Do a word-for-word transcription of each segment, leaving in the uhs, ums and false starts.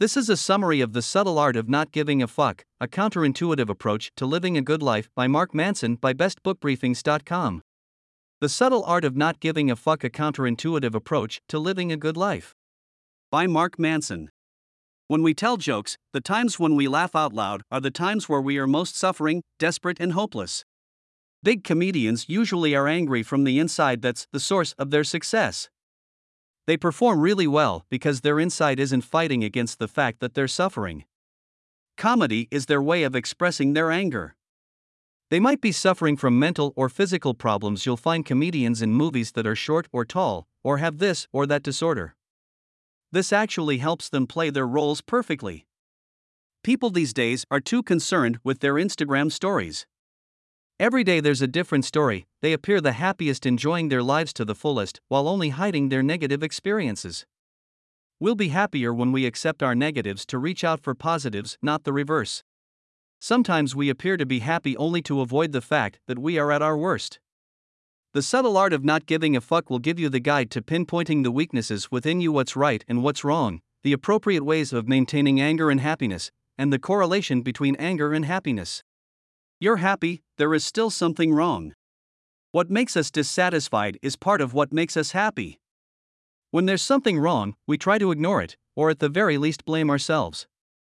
This is a summary of The Subtle Art of Not Giving a Fuck, a counterintuitive approach to living a good life by Mark Manson by best book briefings dot com. The Subtle Art of Not Giving a Fuck, a counterintuitive approach to living a good life. By Mark Manson. When we tell jokes, the times when we laugh out loud are the times where we are most suffering, desperate, and hopeless. Big comedians usually are angry from the inside. That's the source of their success. They perform really well because their inside isn't fighting against the fact that they're suffering. Comedy is their way of expressing their anger. They might be suffering from mental or physical problems. You'll find comedians in movies that are short or tall, or have this or that disorder. This actually helps them play their roles perfectly. People these days are too concerned with their Instagram stories. Every day there's a different story. They appear the happiest, enjoying their lives to the fullest, while only hiding their negative experiences. We'll be happier when we accept our negatives to reach out for positives, not the reverse. Sometimes we appear to be happy only to avoid the fact that we are at our worst. The Subtle Art of Not Giving a Fuck will give you the guide to pinpointing the weaknesses within you, what's right and what's wrong, the appropriate ways of maintaining anger and happiness, and the correlation between anger and happiness. You're happy, there is still something wrong. What makes us dissatisfied is part of what makes us happy. When there's something wrong, we try to ignore it, or at the very least blame ourselves.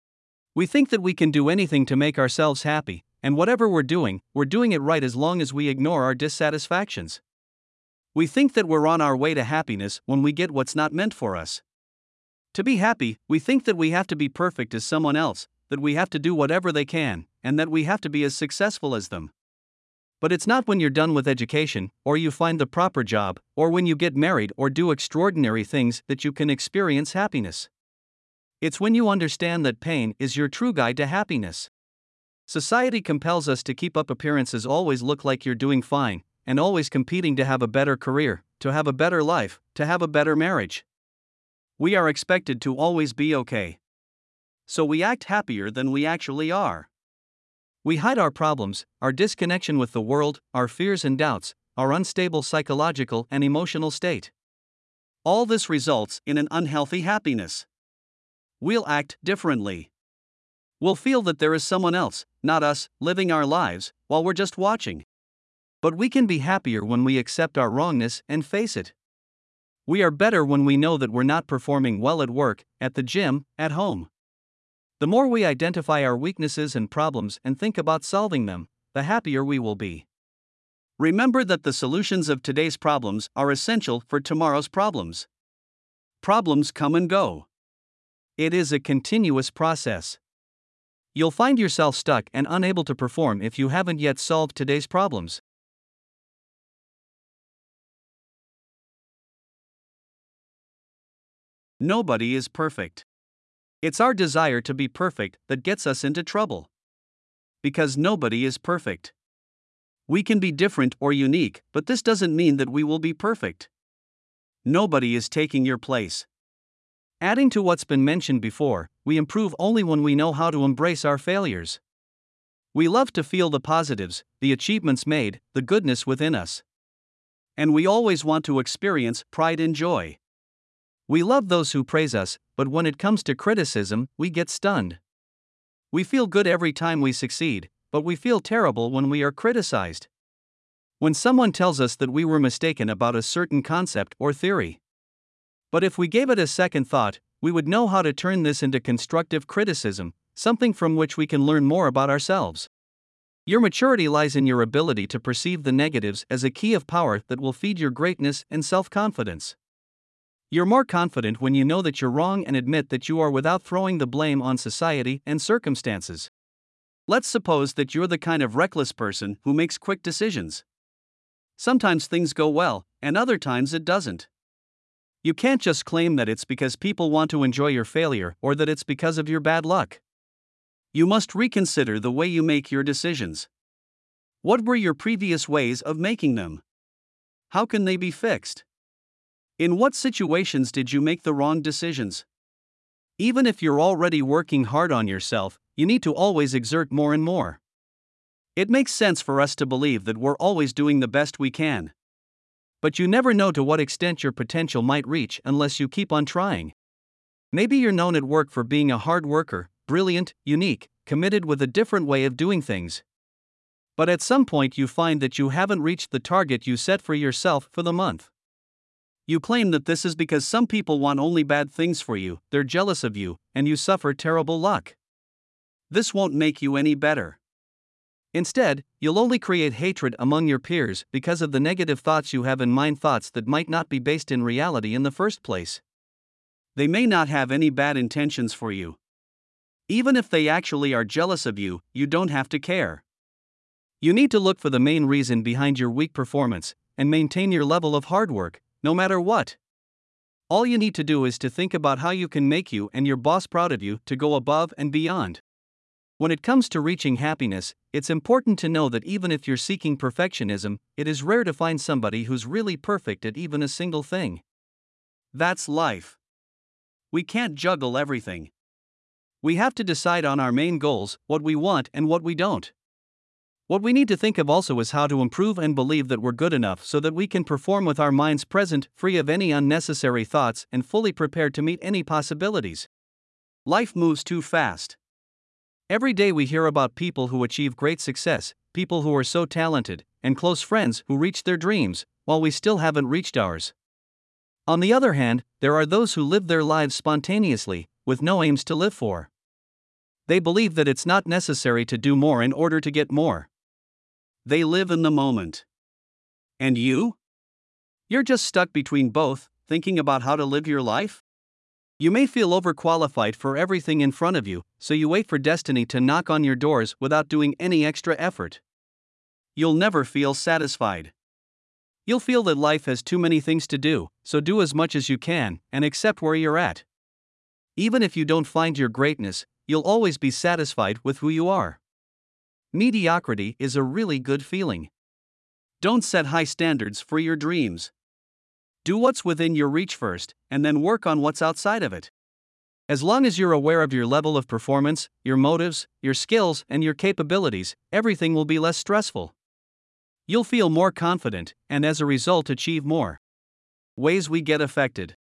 We think that we can do anything to make ourselves happy, and whatever we're doing, we're doing it right as long as we ignore our dissatisfactions. We think that we're on our way to happiness when we get what's not meant for us. To be happy, we think that we have to be perfect as someone else, that we have to do whatever they can, and that we have to be as successful as them. But it's not when you're done with education, or you find the proper job, or when you get married or do extraordinary things that you can experience happiness. It's when you understand that pain is your true guide to happiness. Society compels us to keep up appearances, always look like you're doing fine, and always competing to have a better career, to have a better life, to have a better marriage. We are expected to always be okay. So we act happier than we actually are. We hide our problems, our disconnection with the world, our fears and doubts, our unstable psychological and emotional state. All this results in an unhealthy happiness. We'll act differently. We'll feel that there is someone else, not us, living our lives, while we're just watching. But we can be happier when we accept our wrongness and face it. We are better when we know that we're not performing well at work, at the gym, at home. The more we identify our weaknesses and problems and think about solving them, the happier we will be. Remember that the solutions of today's problems are essential for tomorrow's problems. Problems come and go. It is a continuous process. You'll find yourself stuck and unable to perform if you haven't yet solved today's problems. Nobody is perfect. It's our desire to be perfect that gets us into trouble. Because nobody is perfect. We can be different or unique, but this doesn't mean that we will be perfect. Nobody is taking your place. Adding to what's been mentioned before, we improve only when we know how to embrace our failures. We love to feel the positives, the achievements made, the goodness within us. And we always want to experience pride and joy. We love those who praise us, but when it comes to criticism, we get stunned. We feel good every time we succeed, but we feel terrible when we are criticized. When someone tells us that we were mistaken about a certain concept or theory. But if we gave it a second thought, we would know how to turn this into constructive criticism, something from which we can learn more about ourselves. Your maturity lies in your ability to perceive the negatives as a key of power that will feed your greatness and self-confidence. You're more confident when you know that you're wrong and admit that you are without throwing the blame on society and circumstances. Let's suppose that you're the kind of reckless person who makes quick decisions. Sometimes things go well, and other times it doesn't. You can't just claim that it's because people want to enjoy your failure or that it's because of your bad luck. You must reconsider the way you make your decisions. What were your previous ways of making them? How can they be fixed? In what situations did you make the wrong decisions? Even if you're already working hard on yourself, you need to always exert more and more. It makes sense for us to believe that we're always doing the best we can. But you never know to what extent your potential might reach unless you keep on trying. Maybe you're known at work for being a hard worker, brilliant, unique, committed with a different way of doing things. But at some point you find that you haven't reached the target you set for yourself for the month. You claim that this is because some people want only bad things for you, they're jealous of you, and you suffer terrible luck. This won't make you any better. Instead, you'll only create hatred among your peers because of the negative thoughts you have in mind, thoughts that might not be based in reality in the first place. They may not have any bad intentions for you. Even if they actually are jealous of you, you don't have to care. You need to look for the main reason behind your weak performance and maintain your level of hard work, no matter what. All you need to do is to think about how you can make you and your boss proud of you to go above and beyond. When it comes to reaching happiness, it's important to know that even if you're seeking perfectionism, it is rare to find somebody who's really perfect at even a single thing. That's life. We can't juggle everything. We have to decide on our main goals, what we want and what we don't. What we need to think of also is how to improve and believe that we're good enough so that we can perform with our minds present, free of any unnecessary thoughts, and fully prepared to meet any possibilities. Life moves too fast. Every day we hear about people who achieve great success, people who are so talented, and close friends who reach their dreams, while we still haven't reached ours. On the other hand, there are those who live their lives spontaneously, with no aims to live for. They believe that it's not necessary to do more in order to get more. They live in the moment. And you? You're just stuck between both, thinking about how to live your life? You may feel overqualified for everything in front of you, so you wait for destiny to knock on your doors without doing any extra effort. You'll never feel satisfied. You'll feel that life has too many things to do, so do as much as you can and accept where you're at. Even if you don't find your greatness, you'll always be satisfied with who you are. Mediocrity is a really good feeling. Don't set high standards for your dreams. Do what's within your reach first, and then work on what's outside of it. As long as you're aware of your level of performance, your motives, your skills, and your capabilities, everything will be less stressful. You'll feel more confident, and as a result achieve more. Ways we get affected.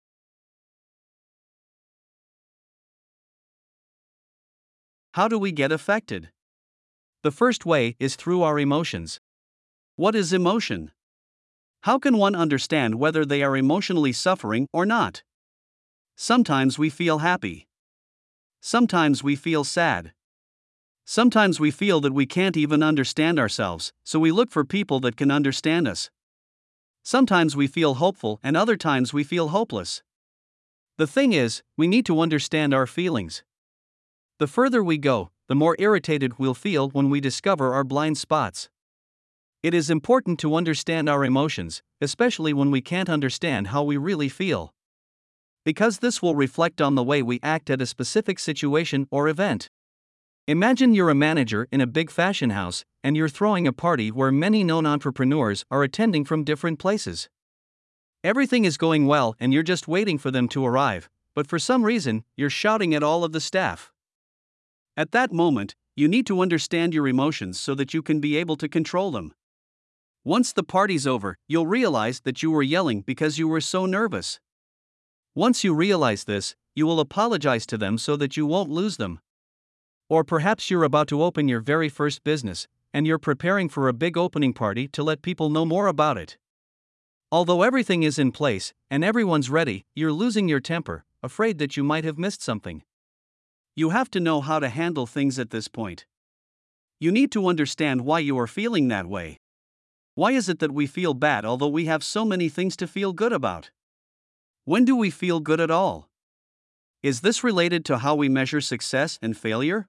How do we get affected? The first way is through our emotions. What is emotion? How can one understand whether they are emotionally suffering or not? Sometimes we feel happy. Sometimes we feel sad. Sometimes we feel that we can't even understand ourselves, so we look for people that can understand us. Sometimes we feel hopeful and other times we feel hopeless. The thing is, we need to understand our feelings. The further we go, the more irritated we'll feel when we discover our blind spots. It is important to understand our emotions, especially when we can't understand how we really feel. Because this will reflect on the way we act at a specific situation or event. Imagine you're a manager in a big fashion house, and you're throwing a party where many known entrepreneurs are attending from different places. Everything is going well and you're just waiting for them to arrive, but for some reason, you're shouting at all of the staff. At that moment, you need to understand your emotions so that you can be able to control them. Once the party's over, you'll realize that you were yelling because you were so nervous. Once you realize this, you will apologize to them so that you won't lose them. Or perhaps you're about to open your very first business, and you're preparing for a big opening party to let people know more about it. Although everything is in place, and everyone's ready, you're losing your temper, afraid that you might have missed something. You have to know how to handle things at this point. You need to understand why you are feeling that way. Why is it that we feel bad although we have so many things to feel good about? When do we feel good at all? Is this related to how we measure success and failure?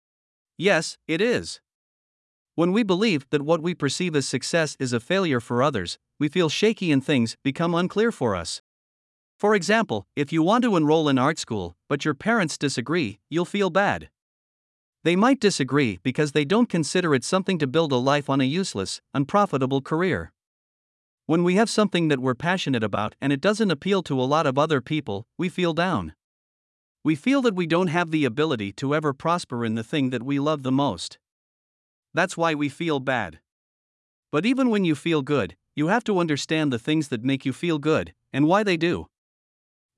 Yes, it is. When we believe that what we perceive as success is a failure for others, we feel shaky and things become unclear for us. For example, if you want to enroll in art school, but your parents disagree, you'll feel bad. They might disagree because they don't consider it something to build a life on a useless, unprofitable career. When we have something that we're passionate about and it doesn't appeal to a lot of other people, we feel down. We feel that we don't have the ability to ever prosper in the thing that we love the most. That's why we feel bad. But even when you feel good, you have to understand the things that make you feel good, and why they do.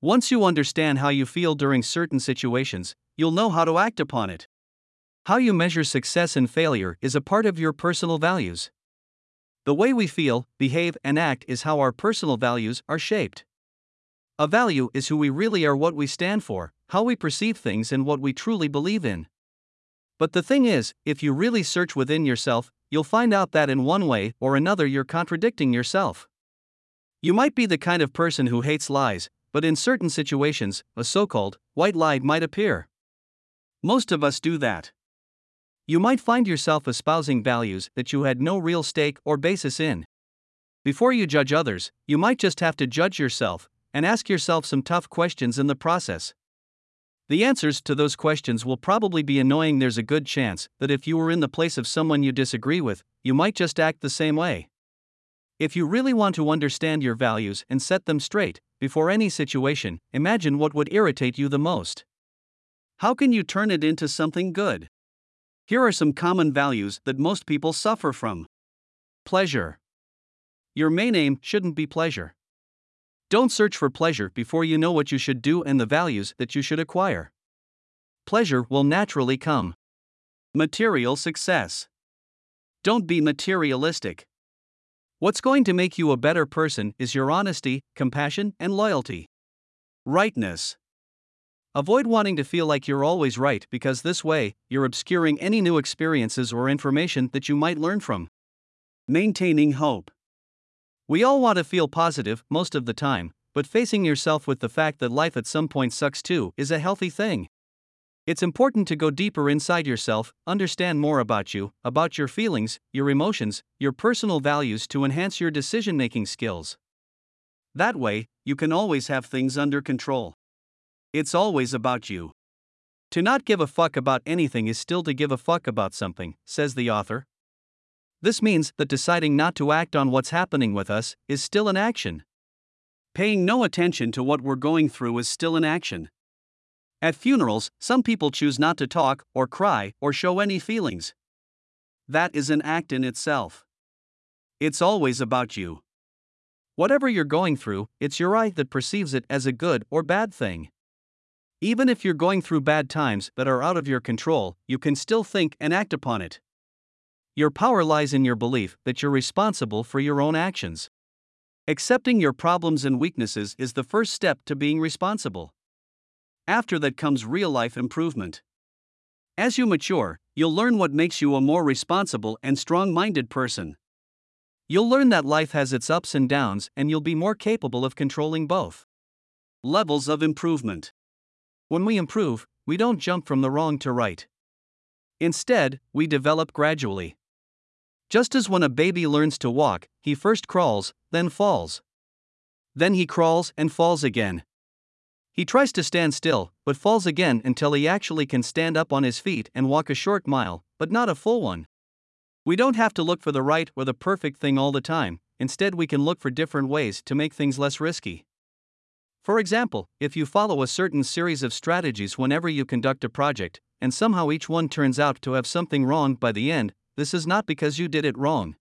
Once you understand how you feel during certain situations, you'll know how to act upon it. How you measure success and failure is a part of your personal values. The way we feel, behave, and act is how our personal values are shaped. A value is who we really are, what we stand for, how we perceive things, and what we truly believe in. But the thing is, if you really search within yourself, you'll find out that in one way or another you're contradicting yourself. You might be the kind of person who hates lies, but in certain situations, a so-called white lie might appear. Most of us do that. You might find yourself espousing values that you had no real stake or basis in. Before you judge others, you might just have to judge yourself and ask yourself some tough questions in the process. The answers to those questions will probably be annoying. There's a good chance that if you were in the place of someone you disagree with, you might just act the same way. If you really want to understand your values and set them straight, before any situation, imagine what would irritate you the most. How can you turn it into something good? Here are some common values that most people suffer from. Pleasure. Your main aim shouldn't be pleasure. Don't search for pleasure before you know what you should do and the values that you should acquire. Pleasure will naturally come. Material success. Don't be materialistic. What's going to make you a better person is your honesty, compassion, and loyalty. Rightness. Avoid wanting to feel like you're always right, because this way, you're obscuring any new experiences or information that you might learn from. Maintaining hope. We all want to feel positive most of the time, but facing yourself with the fact that life at some point sucks too is a healthy thing. It's important to go deeper inside yourself, understand more about you, about your feelings, your emotions, your personal values to enhance your decision-making skills. That way, you can always have things under control. It's always about you. To not give a fuck about anything is still to give a fuck about something, says the author. This means that deciding not to act on what's happening with us is still an action. Paying no attention to what we're going through is still an action. At funerals, some people choose not to talk, or cry, or show any feelings. That is an act in itself. It's always about you. Whatever you're going through, it's your eye that perceives it as a good or bad thing. Even if you're going through bad times that are out of your control, you can still think and act upon it. Your power lies in your belief that you're responsible for your own actions. Accepting your problems and weaknesses is the first step to being responsible. After that comes real-life improvement. As you mature, you'll learn what makes you a more responsible and strong-minded person. You'll learn that life has its ups and downs, and you'll be more capable of controlling both. Levels of improvement. When we improve, we don't jump from the wrong to right. Instead, we develop gradually. Just as when a baby learns to walk, he first crawls, then falls. Then he crawls and falls again. He tries to stand still, but falls again until he actually can stand up on his feet and walk a short mile, but not a full one. We don't have to look for the right or the perfect thing all the time, instead we can look for different ways to make things less risky. For example, if you follow a certain series of strategies whenever you conduct a project, and somehow each one turns out to have something wrong by the end, this is not because you did it wrong.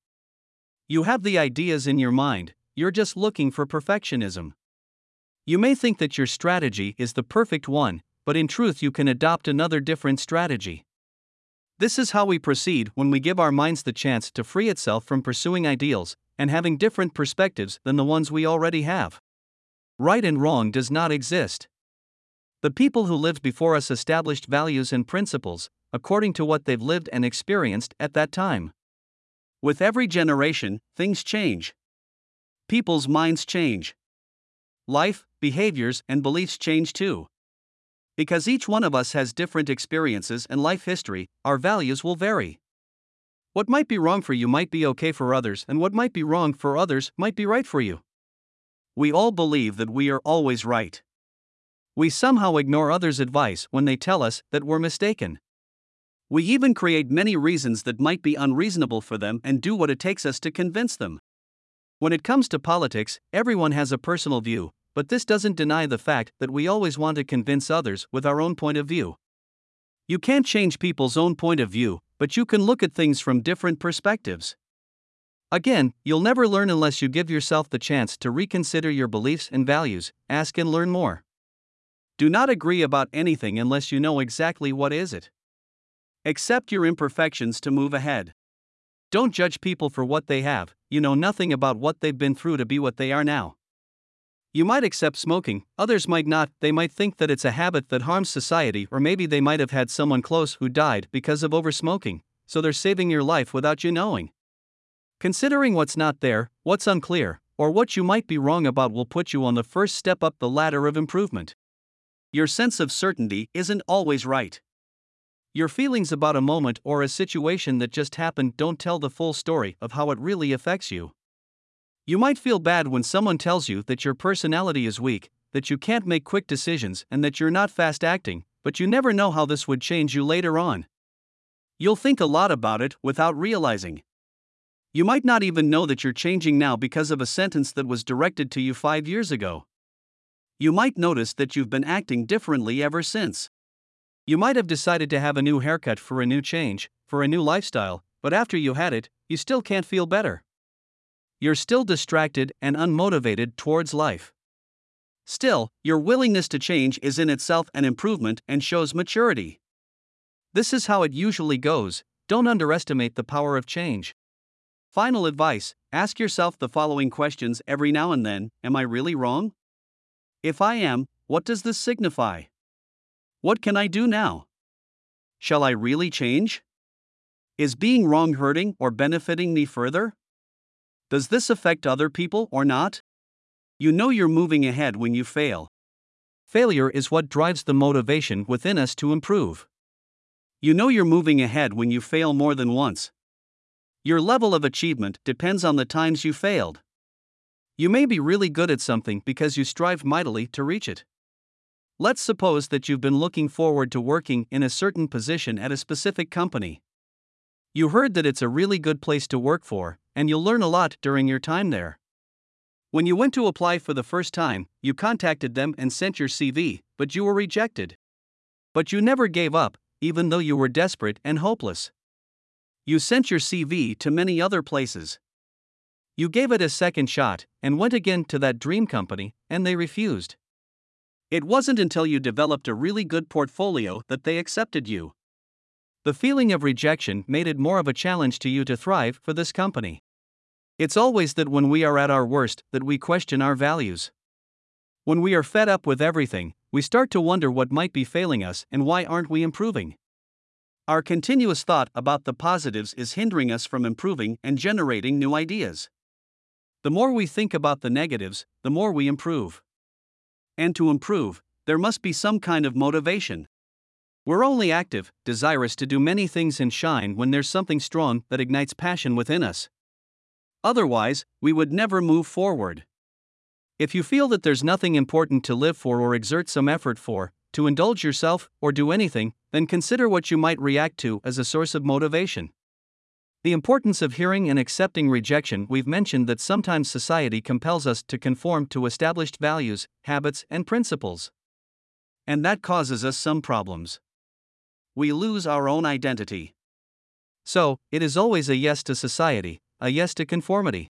You have the ideas in your mind, you're just looking for perfectionism. You may think that your strategy is the perfect one, but in truth you can adopt another different strategy. This is how we proceed when we give our minds the chance to free itself from pursuing ideals and having different perspectives than the ones we already have. Right and wrong does not exist. The people who lived before us established values and principles, according to what they've lived and experienced at that time. With every generation, things change. People's minds change. Life, behaviors, and beliefs change too. Because each one of us has different experiences and life history, our values will vary. What might be wrong for you might be okay for others, and what might be wrong for others might be right for you. We all believe that we are always right. We somehow ignore others' advice when they tell us that we're mistaken. We even create many reasons that might be unreasonable for them and do what it takes us to convince them. When it comes to politics, everyone has a personal view, but this doesn't deny the fact that we always want to convince others with our own point of view. You can't change people's own point of view, but you can look at things from different perspectives. Again, you'll never learn unless you give yourself the chance to reconsider your beliefs and values, ask and learn more. Do not agree about anything unless you know exactly what is it. Accept your imperfections to move ahead. Don't judge people for what they have, you know nothing about what they've been through to be what they are now. You might accept smoking, others might not, they might think that it's a habit that harms society, or maybe they might have had someone close who died because of oversmoking, so they're saving your life without you knowing. Considering what's not there, what's unclear, or what you might be wrong about will put you on the first step up the ladder of improvement. Your sense of certainty isn't always right. Your feelings about a moment or a situation that just happened don't tell the full story of how it really affects you. You might feel bad when someone tells you that your personality is weak, that you can't make quick decisions, and that you're not fast acting, but you never know how this would change you later on. You'll think a lot about it without realizing. You might not even know that you're changing now because of a sentence that was directed to you five years ago. You might notice that you've been acting differently ever since. You might have decided to have a new haircut for a new change, for a new lifestyle, but after you had it, you still can't feel better. You're still distracted and unmotivated towards life. Still, your willingness to change is in itself an improvement and shows maturity. This is how it usually goes. Don't underestimate the power of change. Final advice: ask yourself the following questions every now and then. Am I really wrong? If I am, what does this signify? What can I do now? Shall I really change? Is being wrong hurting or benefiting me further? Does this affect other people or not? You know you're moving ahead when you fail. Failure is what drives the motivation within us to improve. You know you're moving ahead when you fail more than once. Your level of achievement depends on the times you failed. You may be really good at something because you strive mightily to reach it. Let's suppose that you've been looking forward to working in a certain position at a specific company. You heard that it's a really good place to work for, and you'll learn a lot during your time there. When you went to apply for the first time, you contacted them and sent your C V, but you were rejected. But you never gave up, even though you were desperate and hopeless. You sent your C V to many other places. You gave it a second shot, and went again to that dream company, and they refused. It wasn't until you developed a really good portfolio that they accepted you. The feeling of rejection made it more of a challenge to you to thrive for this company. It's always that when we are at our worst that we question our values. When we are fed up with everything, we start to wonder what might be failing us and why aren't we improving. Our continuous thought about the positives is hindering us from improving and generating new ideas. The more we think about the negatives, the more we improve. And to improve, there must be some kind of motivation. We're only active, desirous to do many things and shine when there's something strong that ignites passion within us. Otherwise, we would never move forward. If you feel that there's nothing important to live for or exert some effort for, to indulge yourself, or do anything, then consider what you might react to as a source of motivation. The importance of hearing and accepting rejection. We've mentioned that sometimes society compels us to conform to established values, habits, and principles. And that causes us some problems. We lose our own identity. So, it is always a yes to society, a yes to conformity.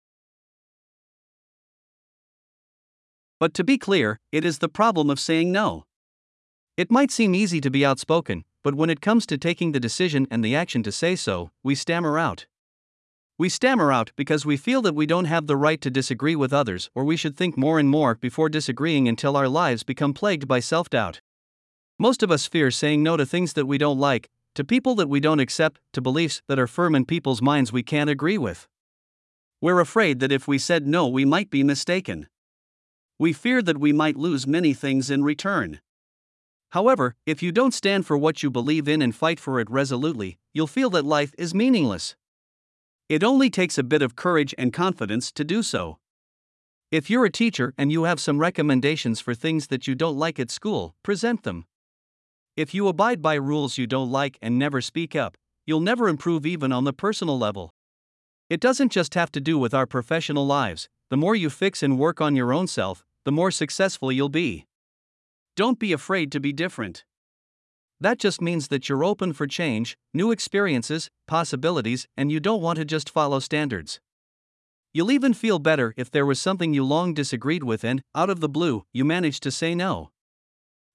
But to be clear, it is the problem of saying no. It might seem easy to be outspoken, but when it comes to taking the decision and the action to say so, we stammer out. We stammer out because we feel that we don't have the right to disagree with others, or we should think more and more before disagreeing until our lives become plagued by self-doubt. Most of us fear saying no to things that we don't like, to people that we don't accept, to beliefs that are firm in people's minds we can't agree with. We're afraid that if we said no, we might be mistaken. We fear that we might lose many things in return. However, if you don't stand for what you believe in and fight for it resolutely, you'll feel that life is meaningless. It only takes a bit of courage and confidence to do so. If you're a teacher and you have some recommendations for things that you don't like at school, present them. If you abide by rules you don't like and never speak up, you'll never improve even on the personal level. It doesn't just have to do with our professional lives. The more you fix and work on your own self, the more successful you'll be. Don't be afraid to be different. That just means that you're open for change, new experiences, possibilities, and you don't want to just follow standards. You'll even feel better if there was something you long disagreed with and, out of the blue, you managed to say no.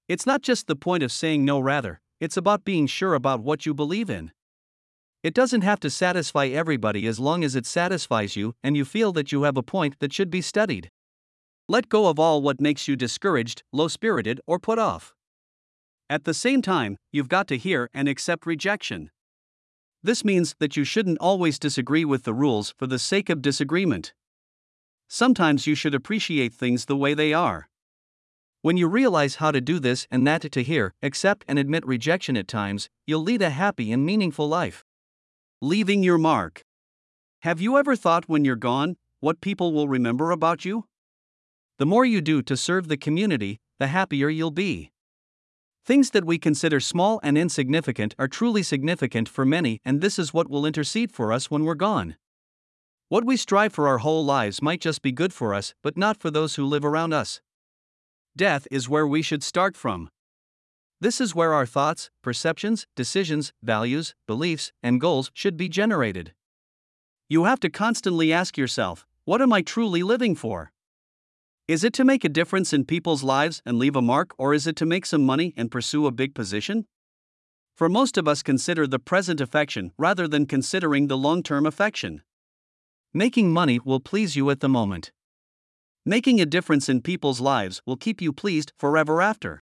It's not just the point of saying no, rather, it's about being sure about what you believe in. It doesn't have to satisfy everybody as long as it satisfies you and you feel that you have a point that should be studied. Let go of all what makes you discouraged, low-spirited, or put off. At the same time, you've got to hear and accept rejection. This means that you shouldn't always disagree with the rules for the sake of disagreement. Sometimes you should appreciate things the way they are. When you realize how to do this and that, to hear, accept, and admit rejection at times, you'll lead a happy and meaningful life. Leaving your mark. Have you ever thought when you're gone, what people will remember about you? The more you do to serve the community, the happier you'll be. Things that we consider small and insignificant are truly significant for many, and this is what will intercede for us when we're gone. What we strive for our whole lives might just be good for us, but not for those who live around us. Death is where we should start from. This is where our thoughts, perceptions, decisions, values, beliefs, and goals should be generated. You have to constantly ask yourself, what am I truly living for? Is it to make a difference in people's lives and leave a mark, or is it to make some money and pursue a big position? For most of us, consider the present affection rather than considering the long-term affection. Making money will please you at the moment. Making a difference in people's lives will keep you pleased forever after.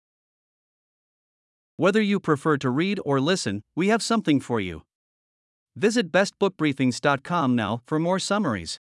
Whether you prefer to read or listen, we have something for you. Visit best book briefings dot com now for more summaries.